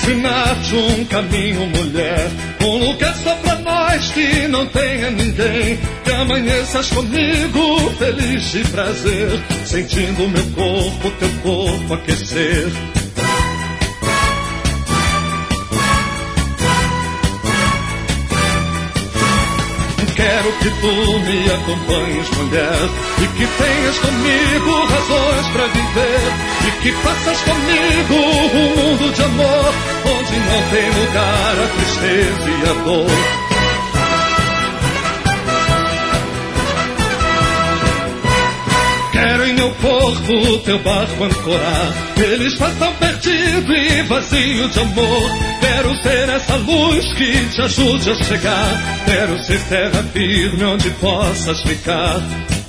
ensinar-te um caminho, mulher. Um lugar só pra nós que não tenha ninguém. Que amanheças comigo, feliz de prazer, sentindo meu corpo, teu corpo aquecer. Quero que tu me acompanhes, mulher, e que tenhas comigo razões pra viver, e que faças comigo um mundo de amor, onde não tem lugar a tristeza e a dor. Quero em meu porto teu barco ancorar, ele está tão perdido e vazio de amor. Quero ser essa luz que te ajude a chegar, quero ser terra firme onde possas ficar.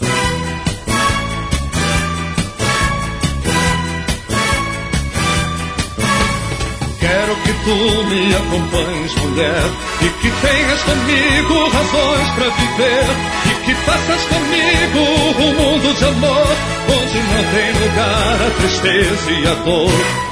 Quero que tu me acompanhes, mulher, e que tenhas comigo razões pra viver, e que faças comigo um mundo de amor, onde não tem lugar a tristeza e a dor.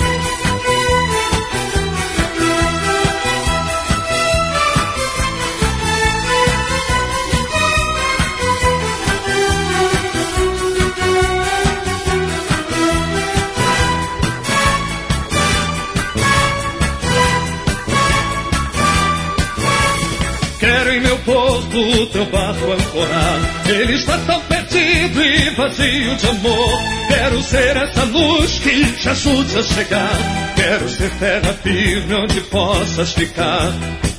Quero em meu porto teu barco ancorar, ele está tão perdido e vazio de amor. Quero ser essa luz que te ajude a chegar, quero ser terra firme onde possas ficar.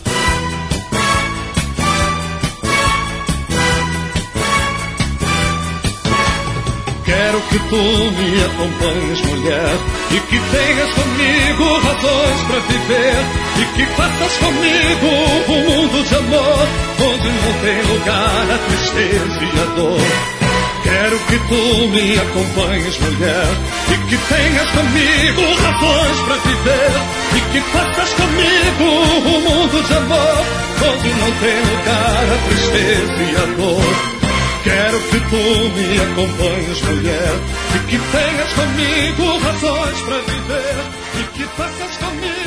Quero que tu me acompanhes, mulher, e que tenhas comigo razões pra viver, e que faças comigo um mundo de amor, onde não tem lugar a tristeza e a dor. Quero que tu me acompanhes, mulher, e que tenhas comigo razões pra viver, e que faças comigo um mundo de amor, onde não tem lugar a tristeza e a dor. Quero que tu me acompanhes, mulher, e que tenhas comigo razões pra viver, e que faças comigo